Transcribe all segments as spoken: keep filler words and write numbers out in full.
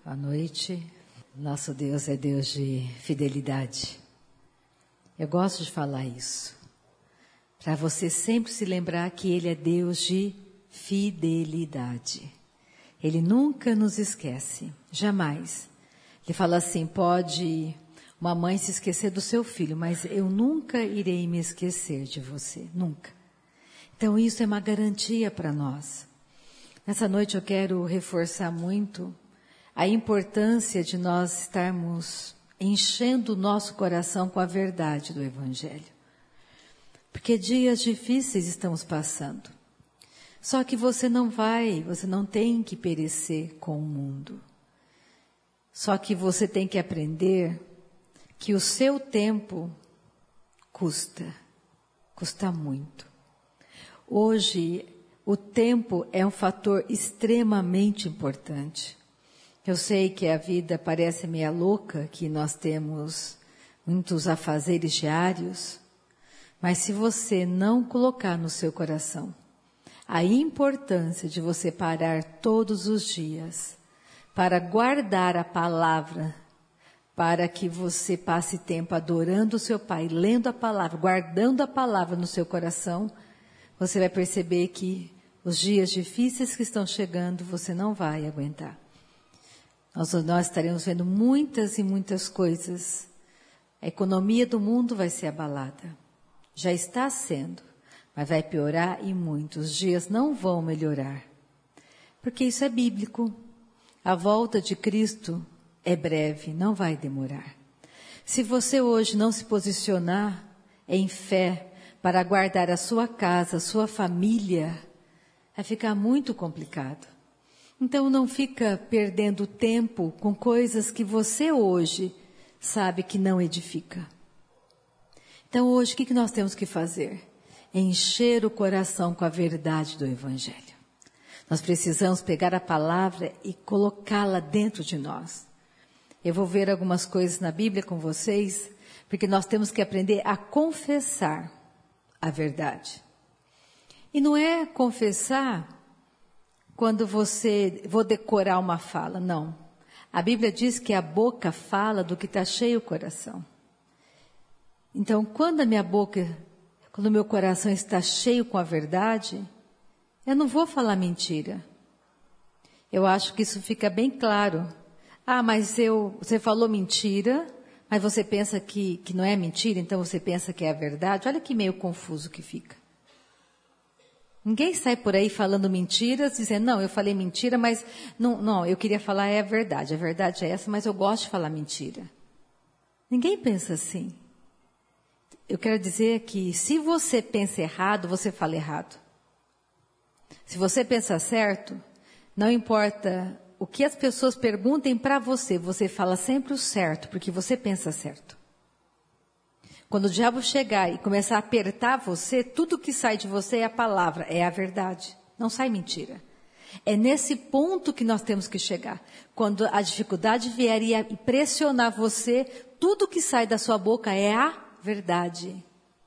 Boa noite. Nosso Deus é Deus de fidelidade. Eu gosto de falar isso, para você sempre se lembrar que Ele é Deus de fidelidade. Ele nunca nos esquece, jamais. Ele fala assim, pode uma mãe se esquecer do seu filho, mas eu nunca irei me esquecer de você, nunca. Então isso é uma garantia para nós. Nessa noite eu quero reforçar muito a importância de nós estarmos enchendo o nosso coração com a verdade do Evangelho. Porque dias difíceis estamos passando. Só que você não vai, você não tem que perecer com o mundo. Só que você tem que aprender que o seu tempo custa, custa muito. Hoje, o tempo é um fator extremamente importante. Eu sei que a vida parece meia louca, que nós temos muitos afazeres diários, mas se você não colocar no seu coração a importância de você parar todos os dias para guardar a palavra, para que você passe tempo adorando o seu Pai, lendo a palavra, guardando a palavra no seu coração, você vai perceber que os dias difíceis que estão chegando, você não vai aguentar. Nós, nós estaremos vendo muitas e muitas coisas. A economia do mundo vai ser abalada. Já está sendo, mas vai piorar e muito. Os dias não vão melhorar. Porque isso é bíblico. A volta de Cristo é breve, não vai demorar. Se você hoje não se posicionar em fé para guardar a sua casa, a sua família, vai ficar muito complicado. Então não fica perdendo tempo com coisas que você hoje sabe que não edifica. Então hoje o que nós temos que fazer? Encher o coração com a verdade do Evangelho. Nós precisamos pegar a palavra e colocá-la dentro de nós. Eu vou ver algumas coisas na Bíblia com vocês, porque nós temos que aprender a confessar a verdade. E não é confessar quando você, vou decorar uma fala, não. A Bíblia diz que a boca fala do que está cheio o coração. Então, quando a minha boca, quando o meu coração está cheio com a verdade, eu não vou falar mentira. Eu acho que isso fica bem claro. Ah, mas eu, você falou mentira, mas você pensa que, que não é mentira, então você pensa que é a verdade. Olha que meio confuso que fica. Ninguém sai por aí falando mentiras, dizendo, não, eu falei mentira, mas não, não, eu queria falar é a verdade. A verdade é essa, mas eu gosto de falar mentira. Ninguém pensa assim. Eu quero dizer que se você pensa errado, você fala errado. Se você pensa certo, não importa o que as pessoas perguntem para você, você fala sempre o certo, porque você pensa certo. Quando o diabo chegar e começar a apertar você, tudo que sai de você é a palavra, é a verdade. Não sai mentira. É nesse ponto que nós temos que chegar. Quando a dificuldade vier e pressionar você, tudo que sai da sua boca é a verdade.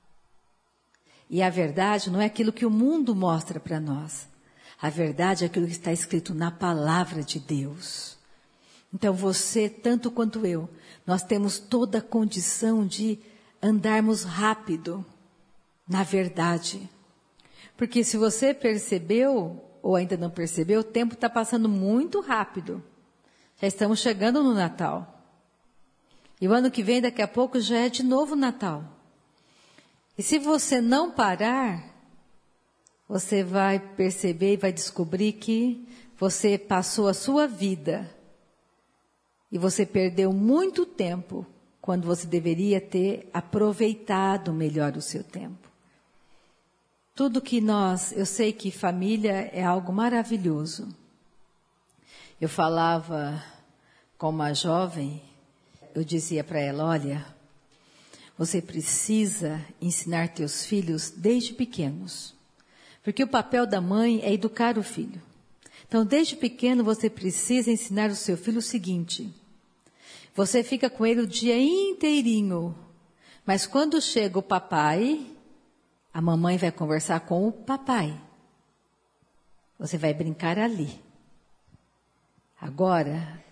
E a verdade não é aquilo que o mundo mostra para nós. A verdade é aquilo que está escrito na palavra de Deus. Então você, tanto quanto eu, nós temos toda a condição de andarmos rápido na verdade. Porque se você percebeu, ou ainda não percebeu, o tempo está passando muito rápido. Já estamos chegando no Natal. E o ano que vem, daqui a pouco, já é de novo Natal. E se você não parar, você vai perceber e vai descobrir que você passou a sua vida e você perdeu muito tempo quando você deveria ter aproveitado melhor o seu tempo. Tudo que nós, eu sei que família é algo maravilhoso. Eu falava com uma jovem, eu dizia para ela, olha, você precisa ensinar teus filhos desde pequenos. Porque o papel da mãe é educar o filho. Então, desde pequeno, você precisa ensinar o seu filho o seguinte. Você fica com ele o dia inteirinho. Mas quando chega o papai, a mamãe vai conversar com o papai. Você vai brincar ali. Agora,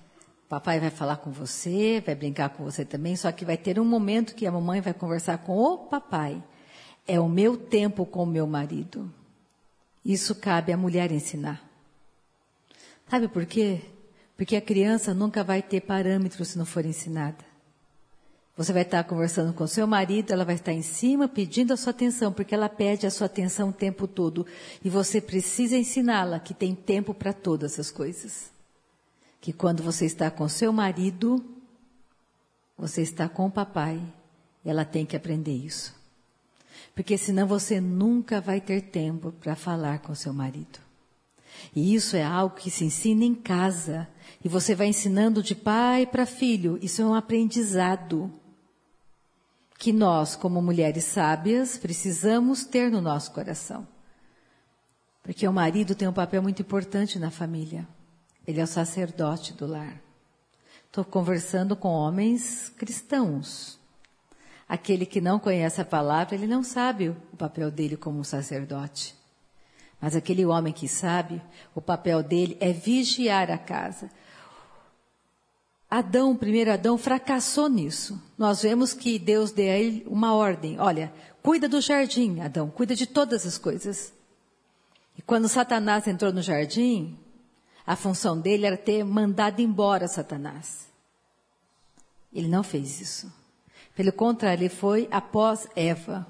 Papai vai falar com você, vai brincar com você também, só que vai ter um momento que a mamãe vai conversar com o papai. É o meu tempo com o meu marido. Isso cabe à mulher ensinar. Sabe por quê? Porque a criança nunca vai ter parâmetros se não for ensinada. Você vai estar conversando com seu marido, ela vai estar em cima pedindo a sua atenção, porque ela pede a sua atenção o tempo todo. E você precisa ensiná-la que tem tempo para todas essas coisas. Que quando você está com seu marido, você está com o papai, ela tem que aprender isso. Porque senão você nunca vai ter tempo para falar com seu marido. E isso é algo que se ensina em casa. E você vai ensinando de pai para filho. Isso é um aprendizado que nós, como mulheres sábias, precisamos ter no nosso coração. Porque o marido tem um papel muito importante na família. Ele é o sacerdote do lar. Estou conversando com homens cristãos. Aquele que não conhece a palavra, ele não sabe o papel dele como um sacerdote. Mas aquele homem que sabe, o papel dele é vigiar a casa. Adão, o primeiro Adão, fracassou nisso. Nós vemos que Deus deu a ele uma ordem. Olha, cuida do jardim, Adão, cuida de todas as coisas. E quando Satanás entrou no jardim, a função dele era ter mandado embora Satanás. Ele não fez isso. Pelo contrário, ele foi após Eva.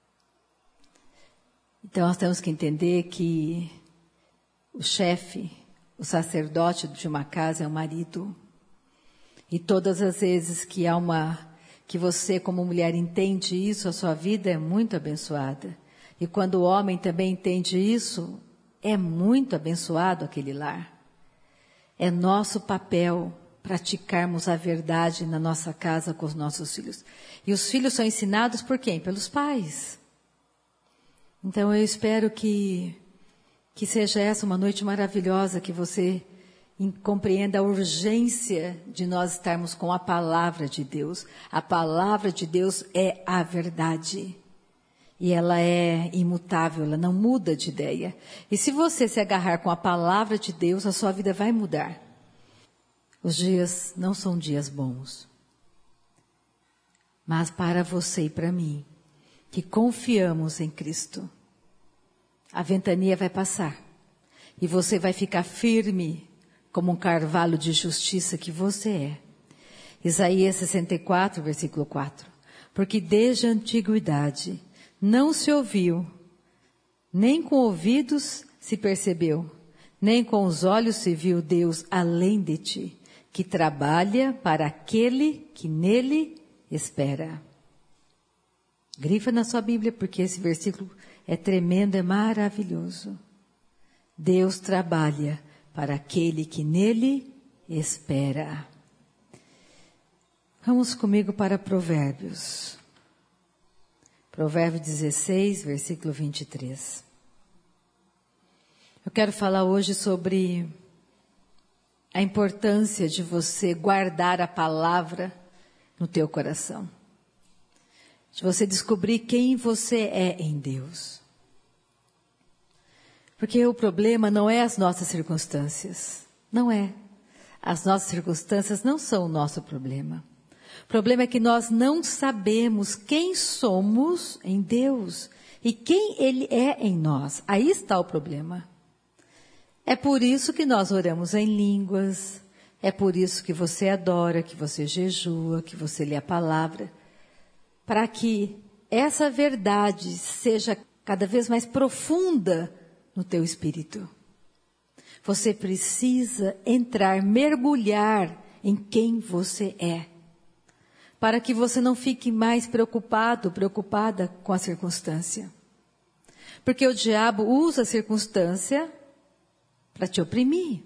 Então, nós temos que entender que o chefe, o sacerdote de uma casa é o marido. E todas as vezes que há uma, que você como mulher entende isso, a sua vida é muito abençoada. E quando o homem também entende isso, é muito abençoado aquele lar. É nosso papel praticarmos a verdade na nossa casa com os nossos filhos. E os filhos são ensinados por quem? Pelos pais. Então eu espero que, que seja essa uma noite maravilhosa, que você compreenda a urgência de nós estarmos com a palavra de Deus. A palavra de Deus é a verdade. E ela é imutável, ela não muda de ideia. E se você se agarrar com a palavra de Deus, a sua vida vai mudar. Os dias não são dias bons. Mas para você e para mim, que confiamos em Cristo, a ventania vai passar. E você vai ficar firme como um carvalho de justiça que você é. Isaías sessenta e quatro, versículo quatro. Porque desde a antiguidade não se ouviu, nem com ouvidos se percebeu, nem com os olhos se viu Deus além de ti, que trabalha para aquele que nele espera. Grifa na sua Bíblia, porque esse versículo é tremendo, é maravilhoso. Deus trabalha para aquele que nele espera. Vamos comigo para Provérbios. Provérbios dezesseis, versículo vinte e três. Eu quero falar hoje sobre a importância de você guardar a palavra no teu coração. De você descobrir quem você é em Deus. Porque o problema não é as nossas circunstâncias. Não é. As nossas circunstâncias não são o nosso problema. O problema é que nós não sabemos quem somos em Deus e quem Ele é em nós. Aí está o problema. É por isso que nós oramos em línguas, é por isso que você adora, que você jejua, que você lê a palavra, para que essa verdade seja cada vez mais profunda no teu espírito. Você precisa entrar, mergulhar em quem você é, para que você não fique mais preocupado, preocupada com a circunstância. Porque o diabo usa a circunstância para te oprimir.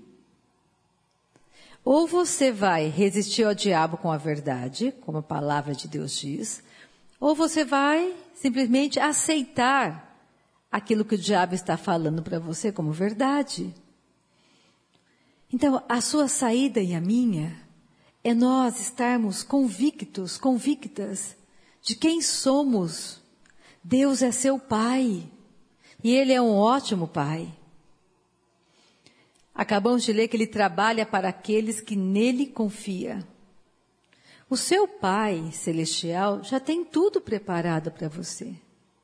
Ou você vai resistir ao diabo com a verdade, como a palavra de Deus diz, ou você vai simplesmente aceitar aquilo que o diabo está falando para você como verdade. Então, a sua saída e a minha é nós estarmos convictos, convictas de quem somos. Deus é seu Pai e Ele é um ótimo Pai. Acabamos de ler que ele trabalha para aqueles que nele confiam. O seu Pai Celestial já tem tudo preparado para você.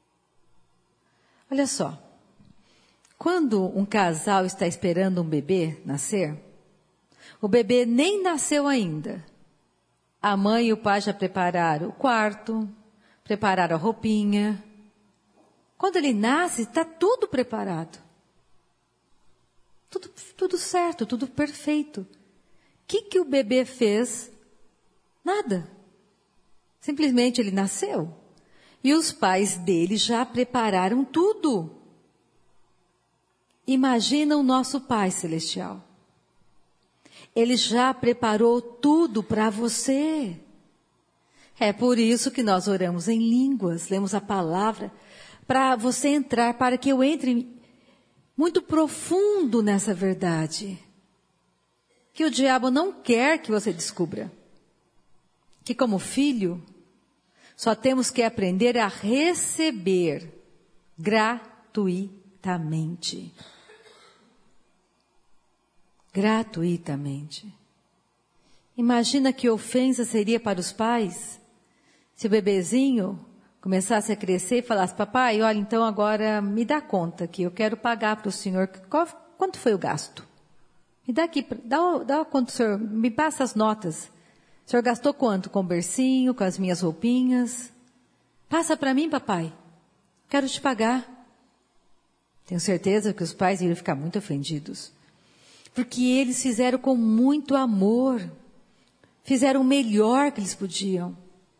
Olha só, quando um casal está esperando um bebê nascer, o bebê nem nasceu ainda. A mãe e o pai já prepararam o quarto, prepararam a roupinha. Quando ele nasce, está tudo preparado. Tudo, tudo certo, tudo perfeito. O que, que o bebê fez? Nada. Simplesmente ele nasceu. E os pais dele já prepararam tudo. Imagina o nosso Pai Celestial. Ele já preparou tudo para você. É por isso que nós oramos em línguas, lemos a palavra, para você entrar, para que eu entre muito profundo nessa verdade. Que o diabo não quer que você descubra. Que como filho, só temos que aprender a receber gratuitamente. Gratuitamente. Imagina que ofensa seria para os pais se o bebezinho começasse a crescer e falasse: papai, olha, então agora me dá conta que eu quero pagar para o senhor. Qual, quanto foi o gasto? Me dá aqui, dá, dá quanto o senhor, me passa as notas. O senhor gastou quanto com o bercinho, com as minhas roupinhas? Passa para mim, papai. Quero te pagar. Tenho certeza que os pais iriam ficar muito ofendidos. Porque eles fizeram com muito amor. Fizeram o melhor que eles podiam.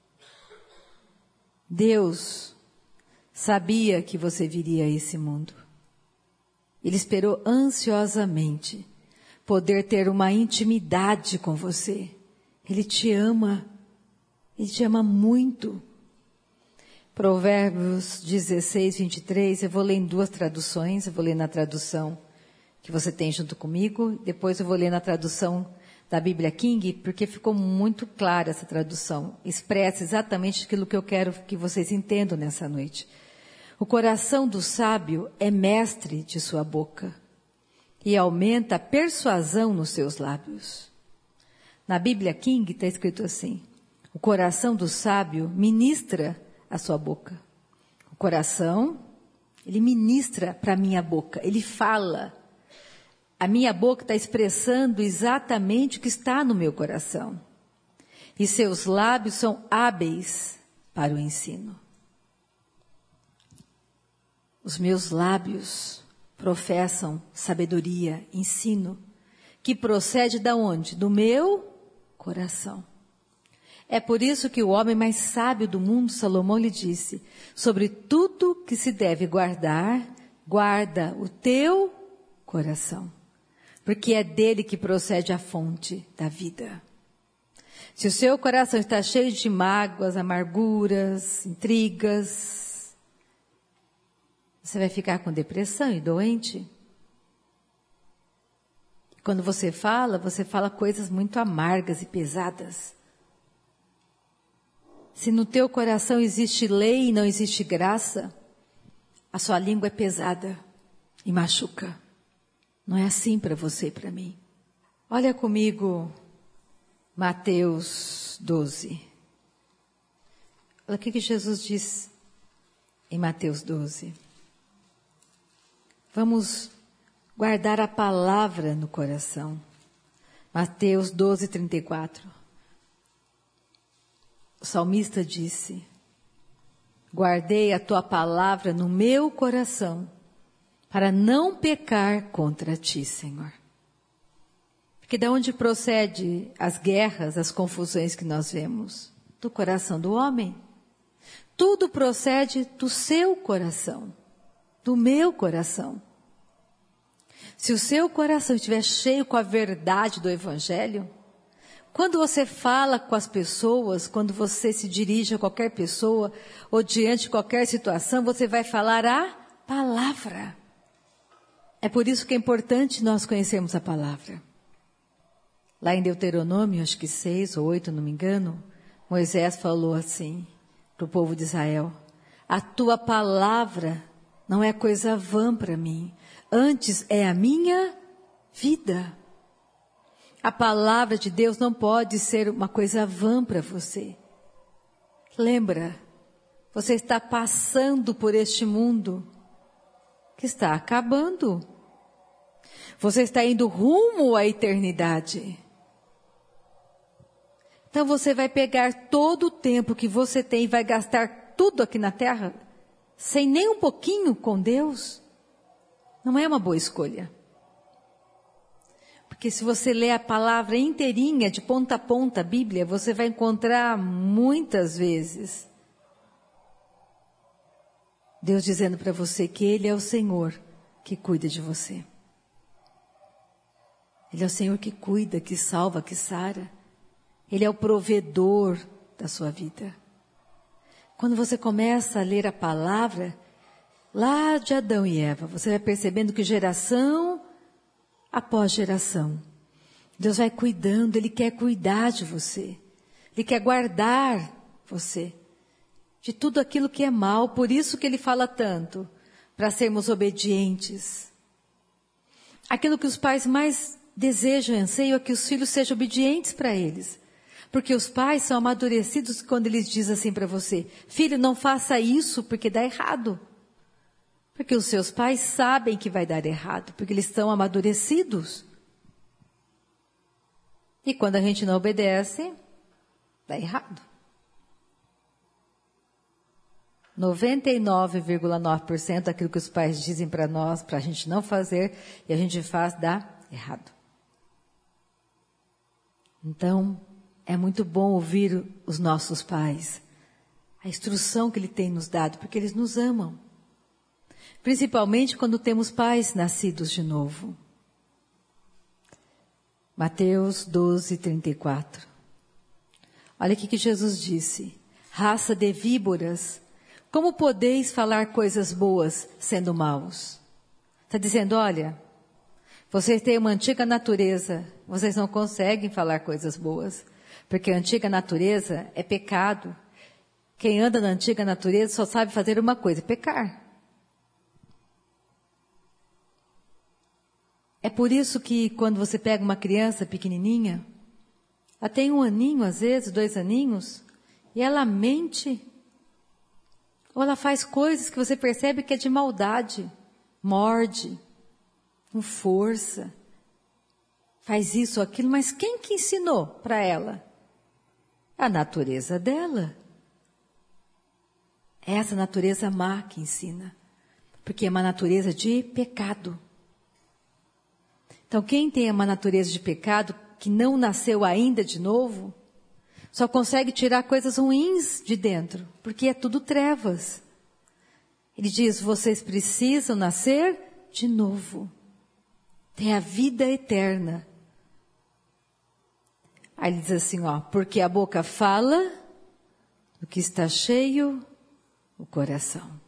Deus sabia que você viria a esse mundo. Ele esperou ansiosamente poder ter uma intimidade com você. Ele te ama. Ele te ama muito. Provérbios dezesseis, vinte e três, eu vou ler em duas traduções. Eu vou ler na tradução que você tem junto comigo. Depois eu vou ler na tradução da Bíblia King, porque ficou muito clara essa tradução. Expressa exatamente aquilo que eu quero que vocês entendam nessa noite. O coração do sábio é mestre de sua boca e aumenta a persuasão nos seus lábios. Na Bíblia King está escrito assim: o coração do sábio ministra a sua boca. O coração, ele ministra para a minha boca, ele fala. A minha boca está expressando exatamente o que está no meu coração. E seus lábios são hábeis para o ensino. Os meus lábios professam sabedoria, ensino, que procede da onde? Do meu coração. É por isso que o homem mais sábio do mundo, Salomão, lhe disse: sobre tudo que se deve guardar, guarda o teu coração. Porque é dele que procede a fonte da vida. Se o seu coração está cheio de mágoas, amarguras, intrigas, você vai ficar com depressão e doente. Quando você fala, você fala coisas muito amargas e pesadas. Se no teu coração existe lei e não existe graça, a sua língua é pesada e machuca. Não é assim para você e para mim. Olha comigo Mateus doze. Olha o que, que Jesus diz em Mateus doze. Vamos guardar a palavra no coração. Mateus doze, trinta e quatro. O salmista disse: guardei a tua palavra no meu coração, para não pecar contra ti, Senhor. Porque de onde procede as guerras, as confusões que nós vemos? Do coração do homem. Tudo procede do seu coração, do meu coração. Se o seu coração estiver cheio com a verdade do Evangelho, quando você fala com as pessoas, quando você se dirige a qualquer pessoa, ou diante de qualquer situação, você vai falar a palavra. É por isso que é importante nós conhecermos a palavra. Lá em Deuteronômio, acho que seis ou oito, não me engano, Moisés falou assim para o povo de Israel: a tua palavra não é coisa vã para mim, antes é a minha vida. A palavra de Deus não pode ser uma coisa vã para você. Lembra, você está passando por este mundo que está acabando. Você está indo rumo à eternidade. Então você vai pegar todo o tempo que você tem e vai gastar tudo aqui na terra, sem nem um pouquinho com Deus? Não é uma boa escolha. Porque se você ler a palavra inteirinha, de ponta a ponta, a Bíblia, você vai encontrar muitas vezes Deus dizendo para você que Ele é o Senhor que cuida de você. Ele é o Senhor que cuida, que salva, que sara. Ele é o provedor da sua vida. Quando você começa a ler a palavra, lá de Adão e Eva, você vai percebendo que geração após geração, Deus vai cuidando, Ele quer cuidar de você. Ele quer guardar você de tudo aquilo que é mal. Por isso que Ele fala tanto, para sermos obedientes. Aquilo que os pais mais desejam e anseiam é que os filhos sejam obedientes para eles. Porque os pais são amadurecidos quando eles dizem assim para você: filho, não faça isso porque dá errado. Porque os seus pais sabem que vai dar errado, porque eles estão amadurecidos. E quando a gente não obedece, dá errado. noventa e nove vírgula nove por cento daquilo que os pais dizem para nós, para a gente não fazer, e a gente faz, dá errado. Então, é muito bom ouvir os nossos pais, a instrução que Ele tem nos dado, porque eles nos amam. Principalmente quando temos pais nascidos de novo. Mateus doze, trinta e quatro. Olha o que Jesus disse: raça de víboras, como podeis falar coisas boas sendo maus? Está dizendo, olha, vocês têm uma antiga natureza, vocês não conseguem falar coisas boas, porque a antiga natureza é pecado. Quem anda na antiga natureza só sabe fazer uma coisa: pecar. É por isso que quando você pega uma criança pequenininha, ela tem um aninho às vezes, dois aninhos, e ela mente, ou ela faz coisas que você percebe que é de maldade, morde, com força, faz isso ou aquilo, mas quem que ensinou para ela? A natureza dela. É essa natureza má que ensina, porque é uma natureza de pecado. Então, quem tem uma natureza de pecado, que não nasceu ainda de novo, só consegue tirar coisas ruins de dentro, porque é tudo trevas. Ele diz, vocês precisam nascer de novo. Tem a vida eterna. Aí ele diz assim, ó, porque a boca fala do que está cheio o coração.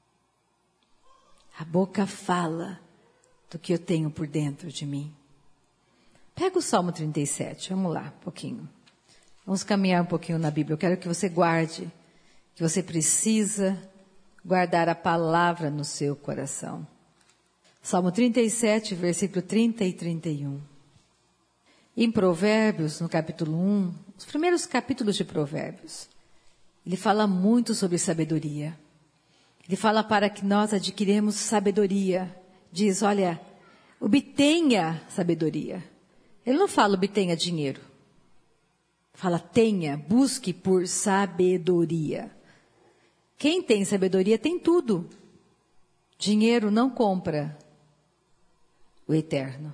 A boca fala do que eu tenho por dentro de mim. Pega o Salmo trinta e sete, vamos lá, um pouquinho. Vamos caminhar um pouquinho na Bíblia. Eu quero que você guarde, que você precisa guardar a palavra no seu coração. Salmo trinta e sete, versículo trinta e trinta e um. Em Provérbios, no capítulo um, os primeiros capítulos de Provérbios, ele fala muito sobre sabedoria. Ele fala para que nós adquirirmos sabedoria. Diz, olha, obtenha sabedoria. Ele não fala obtenha dinheiro. Fala tenha, busque por sabedoria. Quem tem sabedoria tem tudo. Dinheiro não compra o eterno.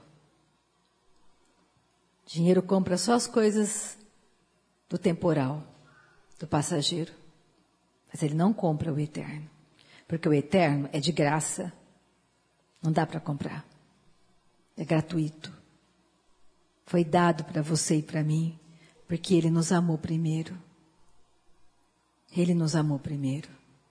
Dinheiro compra só as coisas do temporal, do passageiro. Mas ele não compra o eterno. Porque o eterno é de graça. Não dá para comprar. É gratuito. Foi dado para você e para mim, porque Ele nos amou primeiro. Ele nos amou primeiro.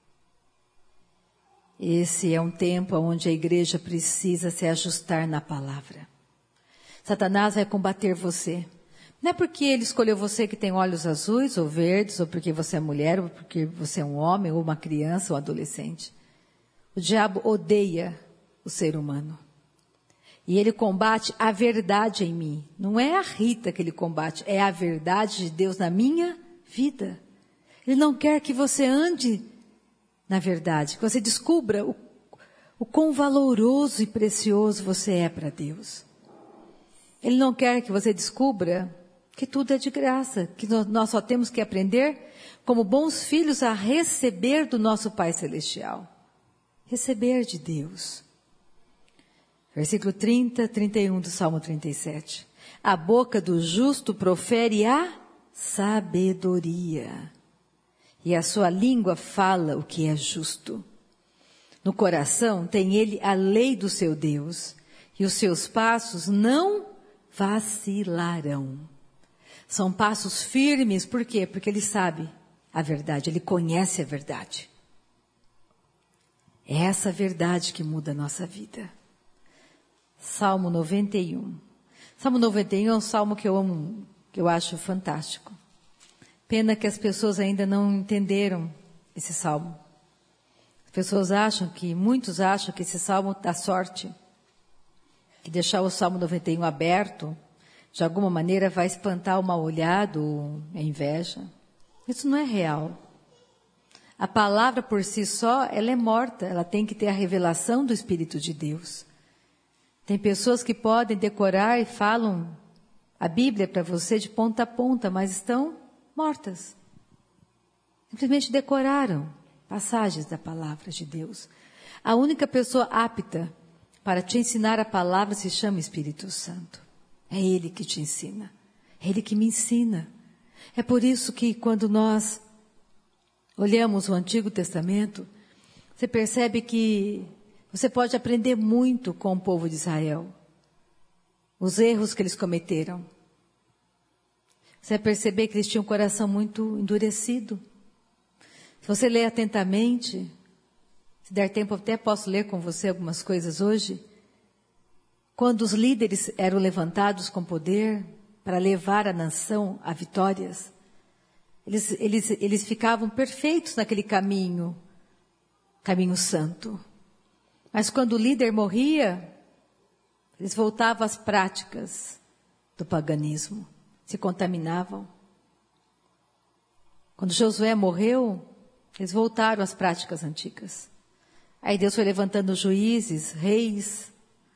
Esse é um tempo onde a igreja precisa se ajustar na palavra. Satanás vai combater você. Não é porque ele escolheu você que tem olhos azuis ou verdes, ou porque você é mulher, ou porque você é um homem, ou uma criança, ou adolescente. O diabo odeia o ser humano. E ele combate a verdade em mim. Não é a Rita que ele combate, é a verdade de Deus na minha vida. Ele não quer que você ande na verdade, que você descubra o, o quão valoroso e precioso você é para Deus. Ele não quer que você descubra que tudo é de graça, que nós só temos que aprender, como bons filhos, a receber do nosso Pai Celestial. Receber de Deus. Versículo trinta, trinta e um do Salmo trinta e sete. A boca do justo profere a sabedoria, e a sua língua fala o que é justo. No coração tem ele a lei do seu Deus, e os seus passos não vacilarão. São passos firmes, por quê? Porque ele sabe a verdade, ele conhece a verdade. É essa verdade que muda a nossa vida. Salmo noventa e um. Salmo noventa e um é um salmo que eu amo, que eu acho fantástico. Pena que as pessoas ainda não entenderam esse salmo. As pessoas acham que, muitos acham que esse salmo dá sorte. Que deixar o Salmo noventa e um aberto, de alguma maneira vai espantar o mal olhado, a inveja. Isso não é real. A palavra por si só, ela é morta, ela tem que ter a revelação do Espírito de Deus. Tem pessoas que podem decorar e falam a Bíblia para você de ponta a ponta, mas estão mortas. Simplesmente decoraram passagens da palavra de Deus. A única pessoa apta para te ensinar a palavra se chama Espírito Santo. É Ele que te ensina. É Ele que me ensina. É por isso que quando nós olhamos o Antigo Testamento, você percebe que você pode aprender muito com o povo de Israel. Os erros que eles cometeram. Você vai perceber que eles tinham um coração muito endurecido. Se você ler atentamente, se der tempo, eu até posso ler com você algumas coisas hoje. Quando os líderes eram levantados com poder para levar a nação a vitórias, eles, eles, eles ficavam perfeitos naquele caminho, caminho santo. Mas quando o líder morria, eles voltavam às práticas do paganismo, se contaminavam. Quando Josué morreu, eles voltaram às práticas antigas. Aí Deus foi levantando juízes, reis.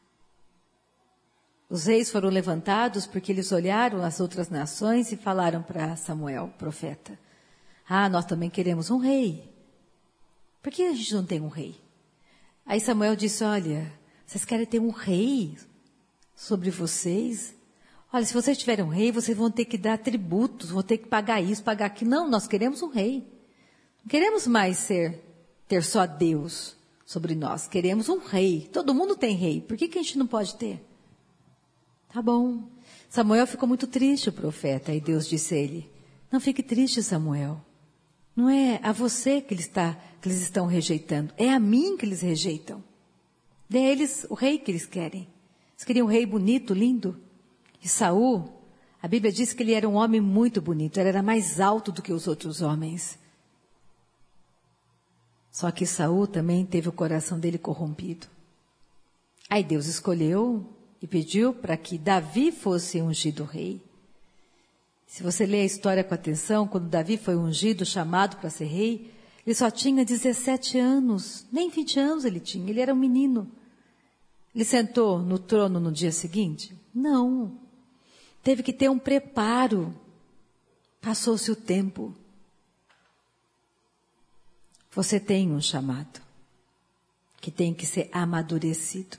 Os reis foram levantados porque eles olharam as outras nações e falaram para Samuel, profeta: ah, nós também queremos um rei. Por que a gente não tem um rei? Aí Samuel disse: olha, vocês querem ter um rei sobre vocês? Olha, se vocês tiverem um rei, vocês vão ter que dar tributos, vão ter que pagar isso, pagar aquilo. Não, nós queremos um rei. Não queremos mais ser, ter só Deus sobre nós. Queremos um rei. Todo mundo tem rei. Por que que a gente não pode ter? Tá bom. Samuel ficou muito triste, o profeta. E Deus disse a ele: não fique triste, Samuel. Não é a você que, ele está, que eles estão rejeitando. É a mim que eles rejeitam. É eles o rei que eles querem. Eles queriam um rei bonito, lindo. E Saul, a Bíblia diz que ele era um homem muito bonito. Ele era mais alto do que os outros homens. Só que Saul também teve o coração dele corrompido. Aí Deus escolheu e pediu para que Davi fosse ungido rei. Se você ler a história com atenção, quando Davi foi ungido, chamado para ser rei, ele só tinha dezessete anos, nem vinte anos ele tinha, ele era um menino. Ele sentou no trono no dia seguinte? Não. Teve que ter um preparo. Passou-se o tempo. Você tem um chamado que tem que ser amadurecido.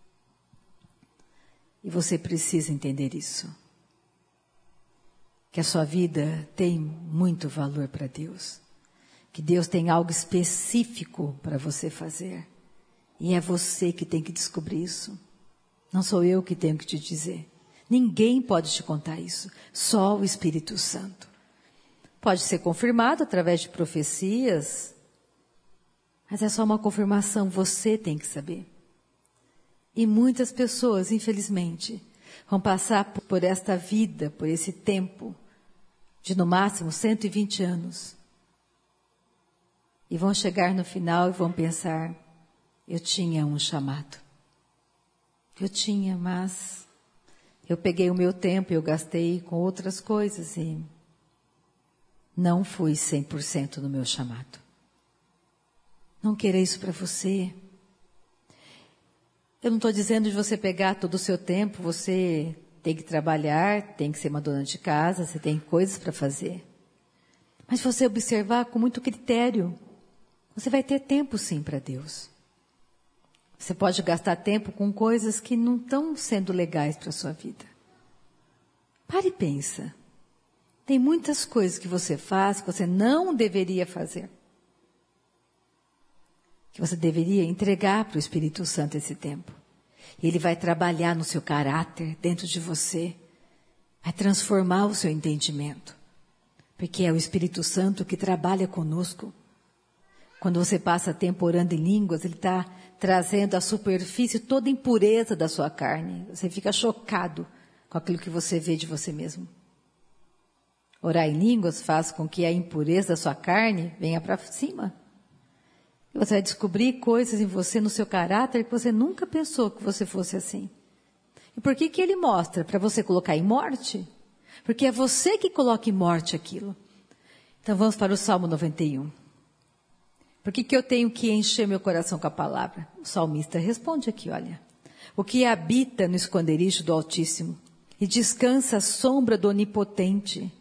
E você precisa entender isso. Que a sua vida tem muito valor para Deus. Que Deus tem algo específico para você fazer. E é você que tem que descobrir isso. Não sou eu que tenho que te dizer. Ninguém pode te contar isso. Só o Espírito Santo. Pode ser confirmado através de profecias. Mas é só uma confirmação. Você tem que saber. E muitas pessoas, infelizmente, vão passar por esta vida, por esse tempo, de no máximo cento e vinte anos. E vão chegar no final e vão pensar: eu tinha um chamado. Eu tinha, mas eu peguei o meu tempo e eu gastei com outras coisas e não fui cem por cento no meu chamado. Não queira isso para você. Eu não estou dizendo de você pegar todo o seu tempo, você tem que trabalhar, tem que ser uma dona de casa, você tem coisas para fazer. Mas você observar com muito critério, você vai ter tempo sim para Deus. Você pode gastar tempo com coisas que não estão sendo legais para a sua vida. Pare e pensa. Tem muitas coisas que você faz que você não deveria fazer. Que você deveria entregar para o Espírito Santo esse tempo. Ele vai trabalhar no seu caráter, dentro de você. Vai transformar o seu entendimento. Porque é o Espírito Santo que trabalha conosco. Quando você passa tempo orando em línguas, ele está trazendo à superfície toda a impureza da sua carne. Você fica chocado com aquilo que você vê de você mesmo. Orar em línguas faz com que a impureza da sua carne venha para cima. E você vai descobrir coisas em você, no seu caráter, que você nunca pensou que você fosse assim. E por que que ele mostra? Para você colocar em morte? Porque é você que coloca em morte aquilo. Então vamos para o Salmo noventa e um. Por que que eu tenho que encher meu coração com a palavra? O salmista responde aqui, olha. O que habita no esconderijo do Altíssimo e descansa à sombra do Onipotente,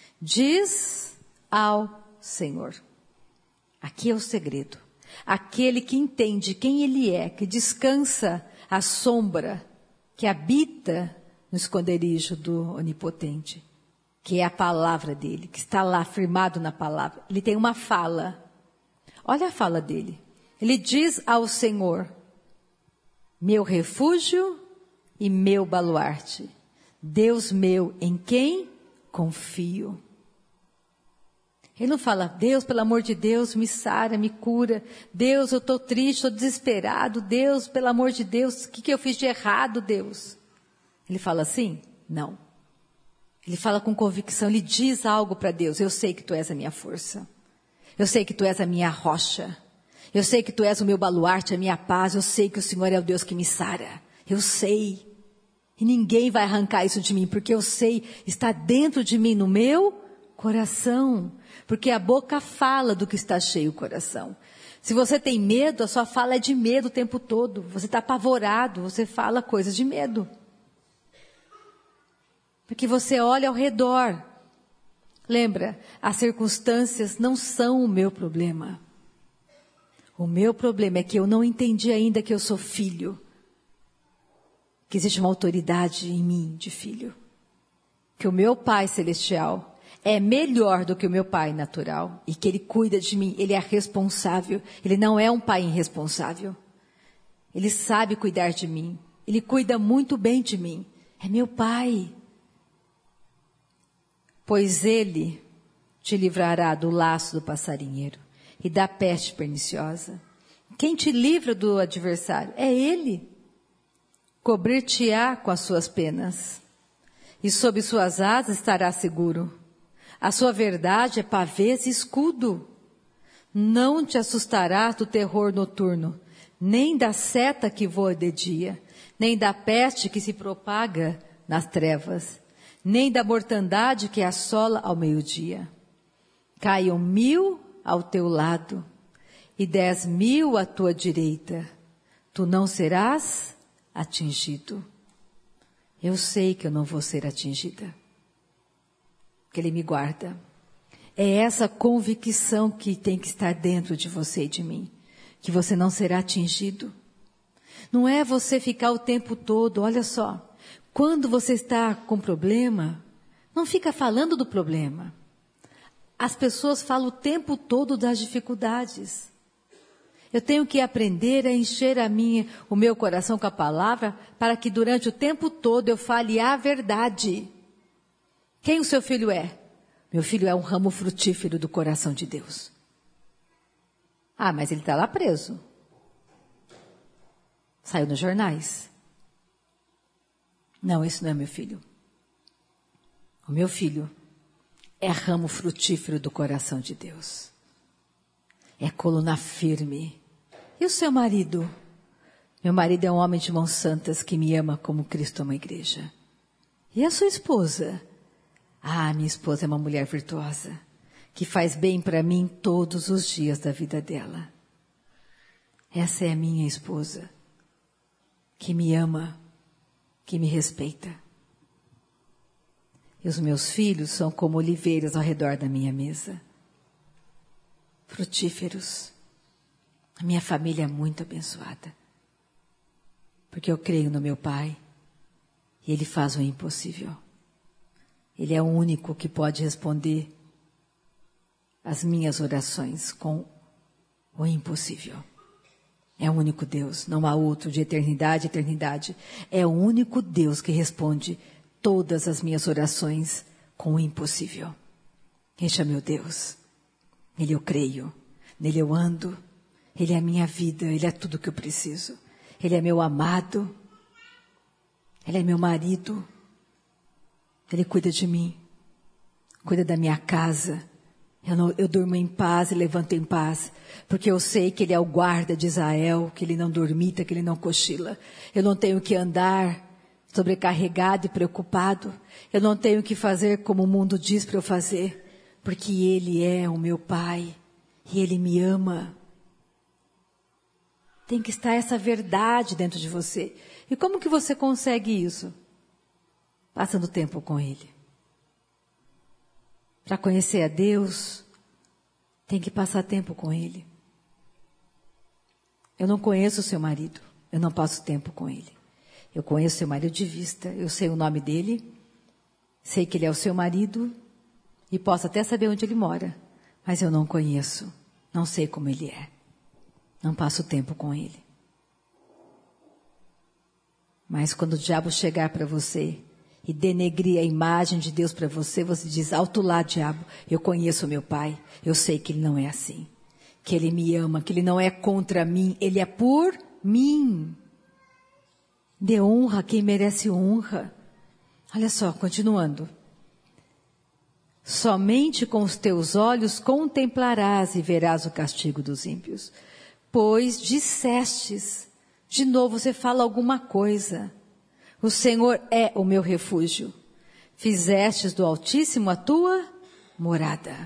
diz ao Senhor. Aqui é o segredo. Aquele que entende quem Ele é, que descansa à sombra, que habita no esconderijo do Onipotente, que é a palavra dele, que está lá firmado na palavra. Ele tem uma fala. Olha a fala dele. Ele diz ao Senhor, meu refúgio e meu baluarte, Deus meu em quem confio. Ele não fala, Deus, pelo amor de Deus, me sara, me cura. Deus, eu estou triste, estou desesperado. Deus, pelo amor de Deus, o que, que eu fiz de errado, Deus? Ele fala assim? Não. Ele fala com convicção, ele diz algo para Deus. Eu sei que tu és a minha força. Eu sei que tu és a minha rocha. Eu sei que tu és o meu baluarte, a minha paz. Eu sei que o Senhor é o Deus que me sara. Eu sei. E ninguém vai arrancar isso de mim, porque eu sei, está dentro de mim, no meu coração. Porque a boca fala do que está cheio o coração. Se você tem medo, a sua fala é de medo o tempo todo. Você está apavorado, você fala coisas de medo. Porque você olha ao redor. Lembra, as circunstâncias não são o meu problema. O meu problema é que eu não entendi ainda que eu sou filho. Que existe uma autoridade em mim de filho. Que o meu Pai Celestial é melhor do que o meu pai natural. E que Ele cuida de mim, Ele é responsável. Ele não é um pai irresponsável. Ele sabe cuidar de mim. Ele cuida muito bem de mim. É meu Pai. Pois Ele te livrará do laço do passarinheiro e da peste perniciosa. Quem te livra do adversário é Ele. Cobrir-te-á com as suas penas, e sob suas asas estará seguro. A sua verdade é pavês e escudo. Não te assustarás do terror noturno, nem da seta que voa de dia, nem da peste que se propaga nas trevas, nem da mortandade que assola ao meio-dia. Caiam mil ao teu lado e dez mil à tua direita. Tu não serás atingido. Eu sei que eu não vou ser atingida, porque Ele me guarda. É essa convicção que tem que estar dentro de você e de mim, que você não será atingido. Não é você ficar o tempo todo, olha só, quando você está com problema, não fica falando do problema. As pessoas falam o tempo todo das dificuldades. Eu tenho que aprender a encher a minha, o meu coração com a palavra, para que durante o tempo todo eu fale a verdade. Quem o seu filho é? Meu filho é um ramo frutífero do coração de Deus. Ah, mas ele está lá preso. Saiu nos jornais. Não, esse não é meu filho. O meu filho é ramo frutífero do coração de Deus. É coluna firme. E o seu marido? Meu marido é um homem de mãos santas que me ama como Cristo ama a igreja. E a sua esposa? Ah, minha esposa é uma mulher virtuosa, que faz bem para mim todos os dias da vida dela. Essa é a minha esposa, que me ama, que me respeita. E os meus filhos são como oliveiras ao redor da minha mesa, frutíferos. A minha família é muito abençoada, porque eu creio no meu Pai e Ele faz o impossível. Ele é o único que pode responder as minhas orações com o impossível. É o único Deus, não há outro de eternidade, eternidade. É o único Deus que responde todas as minhas orações com o impossível. Este é meu Deus. Nele eu creio, nele eu ando. Ele é a minha vida, Ele é tudo que eu preciso. Ele é meu amado, Ele é meu marido. Ele cuida de mim, cuida da minha casa. Eu, não, eu durmo em paz e levanto em paz, porque eu sei que Ele é o guarda de Israel, que Ele não dormita, que Ele não cochila. Eu não tenho que andar sobrecarregado e preocupado. Eu não tenho que fazer como o mundo diz para eu fazer, porque Ele é o meu Pai e Ele me ama. Tem que estar essa verdade dentro de você. E como que você consegue isso? Passando tempo com Ele. Para conhecer a Deus, tem que passar tempo com Ele. Eu não conheço o seu marido, eu não passo tempo com ele. Eu conheço o seu marido de vista, eu sei o nome dele, sei que ele é o seu marido e posso até saber onde ele mora, mas eu não conheço, não sei como ele é. Não passo tempo com ele. Mas quando o diabo chegar para você e denegrir a imagem de Deus para você, você diz: alto lá, diabo, eu conheço o meu Pai, eu sei que Ele não é assim, que Ele me ama, que Ele não é contra mim, Ele é por mim. Dê honra a quem merece honra. Olha só, continuando. Somente com os teus olhos contemplarás e verás o castigo dos ímpios. Pois dissestes, de novo você fala alguma coisa. O Senhor é o meu refúgio. Fizestes do Altíssimo a tua morada.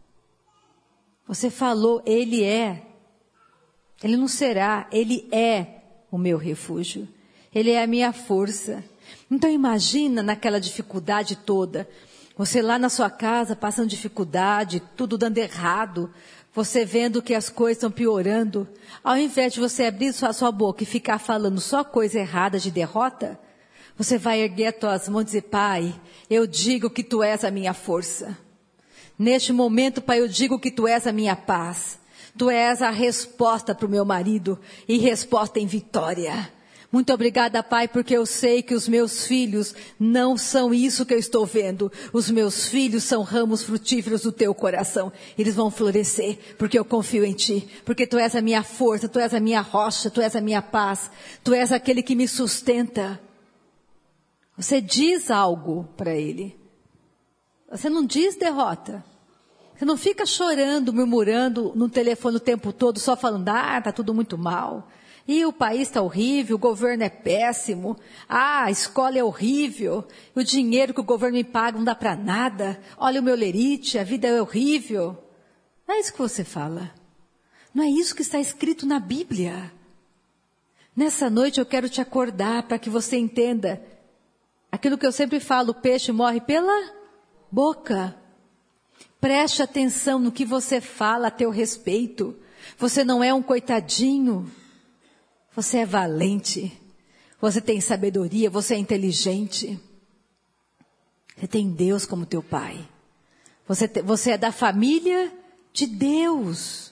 Você falou, Ele é. Ele não será, Ele é o meu refúgio. Ele é a minha força. Então imagina naquela dificuldade toda, você lá na sua casa passando dificuldade, tudo dando errado, você vendo que as coisas estão piorando, ao invés de você abrir sua, sua boca e ficar falando só coisa errada de derrota, você vai erguer as tuas mãos e dizer: Pai, eu digo que Tu és a minha força. Neste momento, Pai, eu digo que Tu és a minha paz. Tu és a resposta para o meu marido e resposta em vitória. Muito obrigada, Pai, porque eu sei que os meus filhos não são isso que eu estou vendo. Os meus filhos são ramos frutíferos do Teu coração. Eles vão florescer, porque eu confio em Ti. Porque Tu és a minha força, Tu és a minha rocha, Tu és a minha paz. Tu és aquele que me sustenta. Você diz algo para Ele. Você não diz derrota. Você não fica chorando, murmurando no telefone o tempo todo, só falando: ah, está tudo muito mal. E o país está horrível, o governo é péssimo, ah, a escola é horrível, o dinheiro que o governo me paga não dá para nada, olha o meu lerite, a vida é horrível. Não é isso que você fala. Não é isso que está escrito na Bíblia. Nessa noite eu quero te acordar para que você entenda aquilo que eu sempre falo: o peixe morre pela boca. Preste atenção no que você fala a teu respeito. Você não é um coitadinho. Você é valente, você tem sabedoria, você é inteligente. Você tem Deus como teu Pai. Você, te, você é da família de Deus.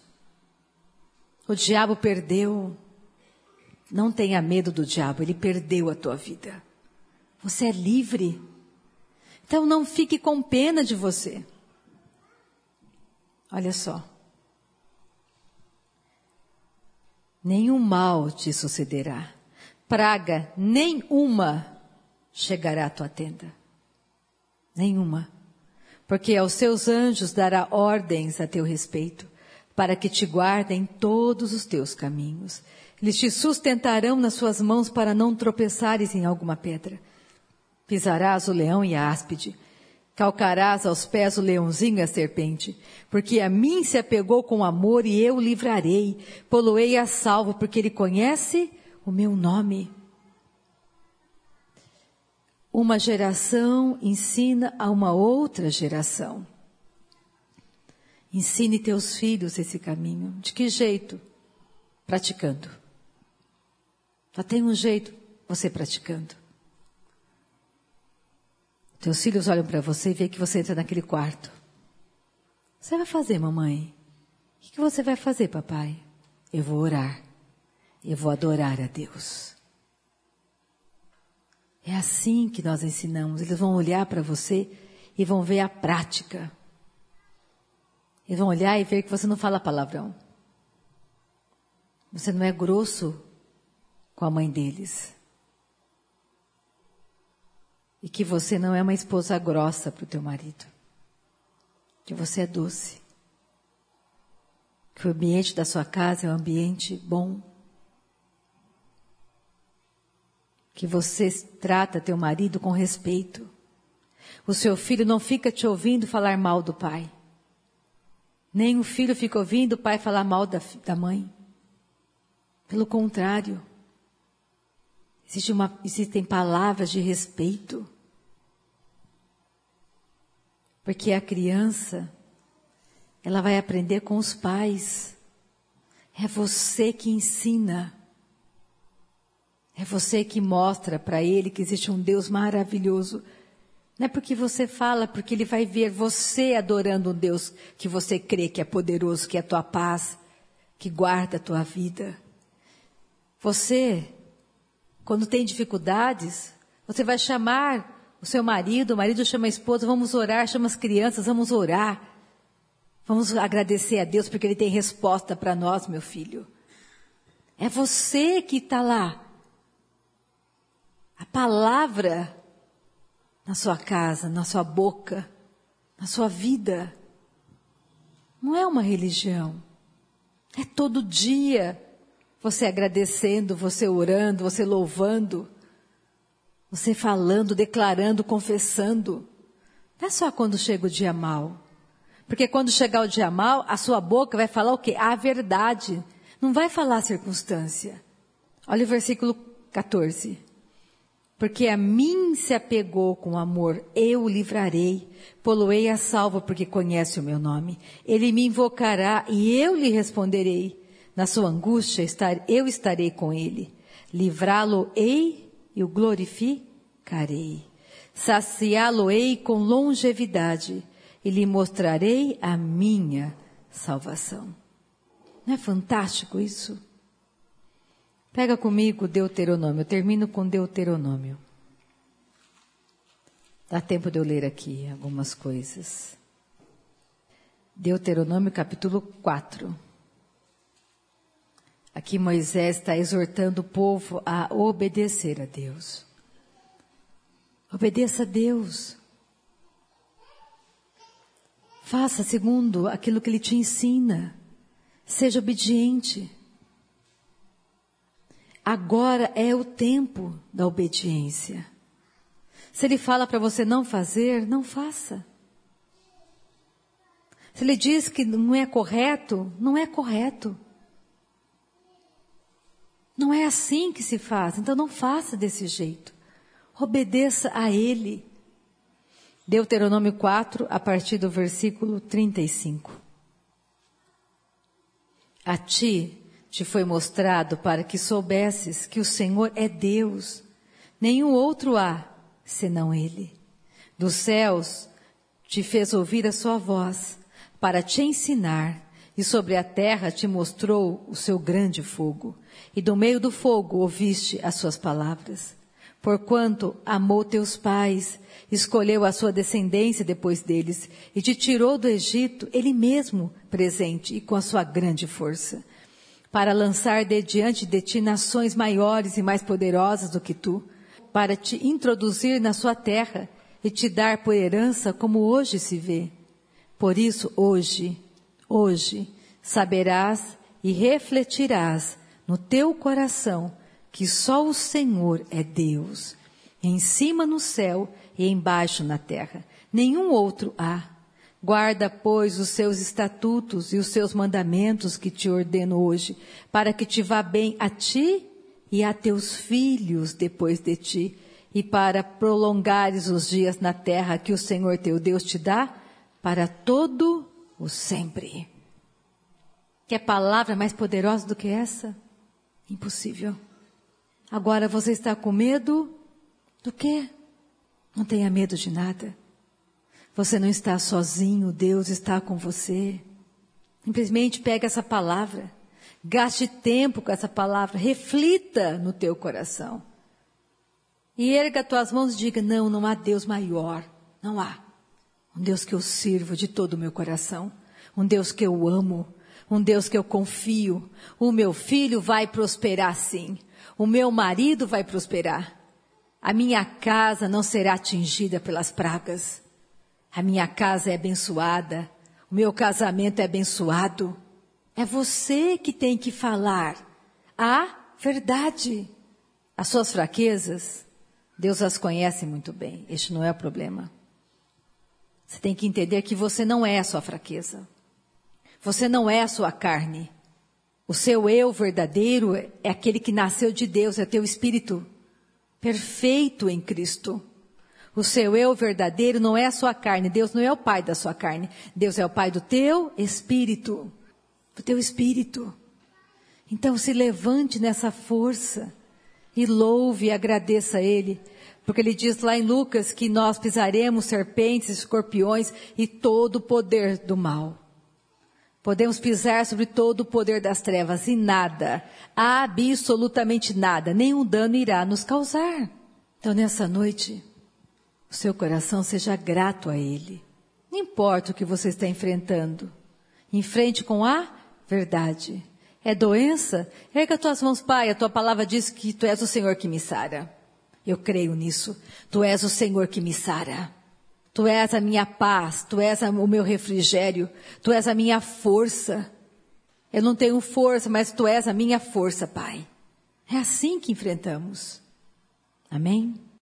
O diabo perdeu. Não tenha medo do diabo, ele perdeu a tua vida. Você é livre. Então não fique com pena de você. Olha só. Nenhum mal te sucederá, praga nenhuma chegará à tua tenda, nenhuma, porque aos seus anjos dará ordens a teu respeito, para que te guardem todos os teus caminhos. Eles te sustentarão nas suas mãos para não tropeçares em alguma pedra. Pisarás o leão e a áspide. Calcarás aos pés o leãozinho e a serpente. Porque a mim se apegou com amor e eu o livrarei. Poloei a salvo, porque ele conhece o meu nome. Uma geração ensina a uma outra geração. Ensine teus filhos esse caminho. De que jeito? Praticando. Só tem um jeito, você praticando. Teus filhos olham para você e veem que você entra naquele quarto. O que você vai fazer, mamãe? O que você vai fazer, papai? Eu vou orar. Eu vou adorar a Deus. É assim que nós ensinamos. Eles vão olhar para você e vão ver a prática. Eles vão olhar e ver que você não fala palavrão. Você não é grosso com a mãe deles. E que você não é uma esposa grossa para o teu marido. Que você é doce. Que o ambiente da sua casa é um ambiente bom. Que você trata teu marido com respeito. O seu filho não fica te ouvindo falar mal do pai. Nem o filho fica ouvindo o pai falar mal da, da mãe. Pelo contrário. Existe uma, existem palavras de respeito. Porque a criança, ela vai aprender com os pais. É você que ensina. É você que mostra para ele que existe um Deus maravilhoso. Não é porque você fala, porque ele vai ver você adorando um Deus que você crê que é poderoso, que é a tua paz, que guarda a tua vida. Você, quando tem dificuldades, você vai chamar o seu marido, o marido chama a esposa, vamos orar, chama as crianças, vamos orar. Vamos agradecer a Deus porque ele tem resposta para nós, meu filho. É você que está lá. A palavra na sua casa, na sua boca, na sua vida. Não é uma religião. É todo dia você agradecendo, você orando, você louvando, você falando, declarando, confessando. Não é só quando chega o dia mau. Porque quando chegar o dia mau, a sua boca vai falar o quê? A verdade. Não vai falar a circunstância. Olha o versículo catorze. Porque a mim se apegou com amor, eu o livrarei, poloei a salvo porque conhece o meu nome. Ele me invocará e eu lhe responderei. Na sua angústia estar, eu estarei com ele. Livrá-lo-ei e o glorificarei. Saciá-lo-ei com longevidade e lhe mostrarei a minha salvação. Não é fantástico isso? Pega comigo Deuteronômio, eu termino com Deuteronômio. Dá tempo de eu ler aqui algumas coisas. Deuteronômio capítulo quatro. Aqui Moisés está exortando o povo a obedecer a Deus. Obedeça a Deus. Faça segundo aquilo que Ele te ensina. Seja obediente. Agora é o tempo da obediência. Se Ele fala para você não fazer, não faça. Se Ele diz que não é correto, não é correto. Não é assim que se faz, então não faça desse jeito. Obedeça a Ele. Deuteronômio quatro, a partir do versículo trinta e cinco. A ti te foi mostrado para que soubesses que o Senhor é Deus. Nenhum outro há, senão Ele. Dos céus te fez ouvir a sua voz, para te ensinar, e sobre a terra te mostrou o seu grande fogo. E do meio do fogo ouviste as suas palavras. Porquanto amou teus pais, escolheu a sua descendência depois deles, e te tirou do Egito, Ele mesmo presente e com a sua grande força, para lançar de diante de ti nações maiores e mais poderosas do que tu, para te introduzir na sua terra e te dar por herança como hoje se vê. Por isso, hoje, hoje, saberás e refletirás no teu coração que só o Senhor é Deus, em cima no céu e embaixo na terra. Nenhum outro há. Guarda, pois, os seus estatutos e os seus mandamentos que te ordeno hoje, para que te vá bem a ti e a teus filhos depois de ti, e para prolongares os dias na terra que o Senhor teu Deus te dá, para todo o sempre. Quer palavra mais poderosa do que essa? Impossível. Agora você está com medo do quê? Não tenha medo de nada. Você não está sozinho, Deus está com você. Simplesmente pega essa palavra, gaste tempo com essa palavra, reflita no teu coração. E erga tuas mãos e diga, não, não há Deus maior, não há. Um Deus que eu sirvo de todo o meu coração, um Deus que eu amo, um Deus que eu confio. O meu filho vai prosperar sim, o meu marido vai prosperar. A minha casa não será atingida pelas pragas. A minha casa é abençoada. O meu casamento é abençoado. É você que tem que falar a verdade. As suas fraquezas, Deus as conhece muito bem. Este não é o problema. Você tem que entender que você não é a sua fraqueza. Você não é a sua carne. O seu eu verdadeiro é aquele que nasceu de Deus, é teu espírito perfeito em Cristo. O seu eu verdadeiro não é a sua carne. Deus não é o pai da sua carne. Deus é o pai do teu espírito. Do teu espírito. Então se levante nessa força e louve e agradeça a Ele. Porque Ele diz lá em Lucas que nós pisaremos serpentes, escorpiões e todo o poder do mal. Podemos pisar sobre todo o poder das trevas e nada, absolutamente nada, nenhum dano irá nos causar. Então nessa noite, o seu coração seja grato a Ele. Não importa o que você está enfrentando. Enfrente com a verdade. É doença? Erga tuas mãos, Pai. A tua palavra diz que Tu és o Senhor que me sara. Eu creio nisso. Tu és o Senhor que me sara. Tu és a minha paz. Tu és o meu refrigério. Tu és a minha força. Eu não tenho força, mas Tu és a minha força, Pai. É assim que enfrentamos. Amém?